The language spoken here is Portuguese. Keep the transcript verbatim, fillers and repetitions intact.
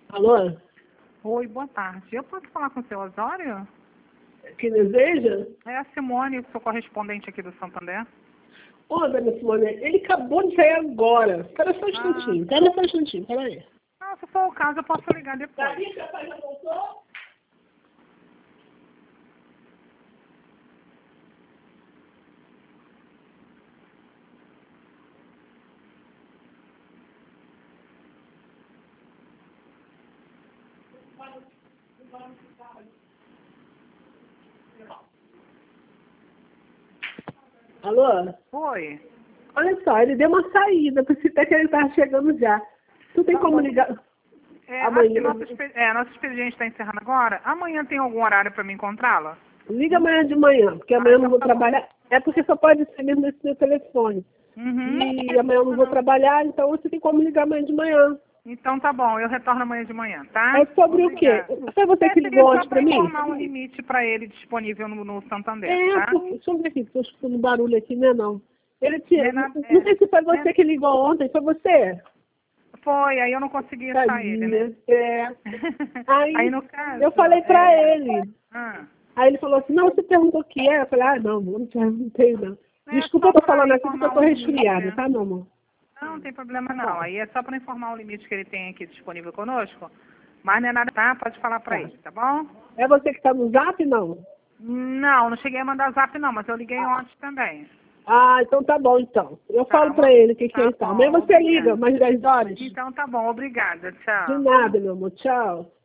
Alô? Oi, boa tarde. Eu posso falar com o seu Osório? Que deseja? É a Simone, sou correspondente aqui do Santander. Ô, dona Simone, ele acabou de sair agora. Espera só um Ah, instantinho. Espera só um instantinho, peraí. ah, se for o caso, eu posso ligar depois. Daí, papai já voltou? Alô? Oi. Olha só, ele deu uma saída, pensei até que ele estava chegando já. Tu tem Tá como bom. ligar É, amanhã? assim, nosso, expe- é, nosso expediente está encerrando agora. Amanhã tem algum horário para me encontrá-la? Liga amanhã de manhã, porque Ah, amanhã eu não então vou tá bom. trabalhar. É porque só pode ser mesmo nesse meu telefone. Uhum. E amanhã eu não vou trabalhar, então você tem como ligar amanhã de manhã. Então tá bom, eu retorno amanhã de manhã, tá? É sobre o quê? Obrigada. Foi você É, que ligou seria só antes pra para mim? informar um limite para ele disponível no, no Santander, É, tá? porque, deixa eu ver aqui, porque eu escutando barulho aqui, né, não. Ele Não tinha, é não, nada- não é, sei se foi né? você que ligou ontem, foi você? Foi, aí eu não consegui achar ele, né? Tadinha, é. Aí, Aí no caso. eu falei pra é, ele. ah, Aí ele falou assim, não, você perguntou o que é? Eu falei, ah, não, não perguntei, não. é Desculpa, só eu tô para falando assim porque eu informar tô um limite, resfriada, né? tá, meu amor? Não, não tem problema não. Aí é só para informar o limite que ele tem aqui disponível conosco. Mas não é nada, tá? Pode falar para Tá. ele, tá bom? É você que tá no zap, não? Não, não cheguei a mandar zap não, mas eu liguei ontem também. Ah, então tá bom, então. Eu Tá, falo pra uma- ele o que que é tá então. Amanhã bom, você liga, obrigada. umas dez horas? Então tá bom, obrigada. De Tchau. nada, meu amor. Tchau.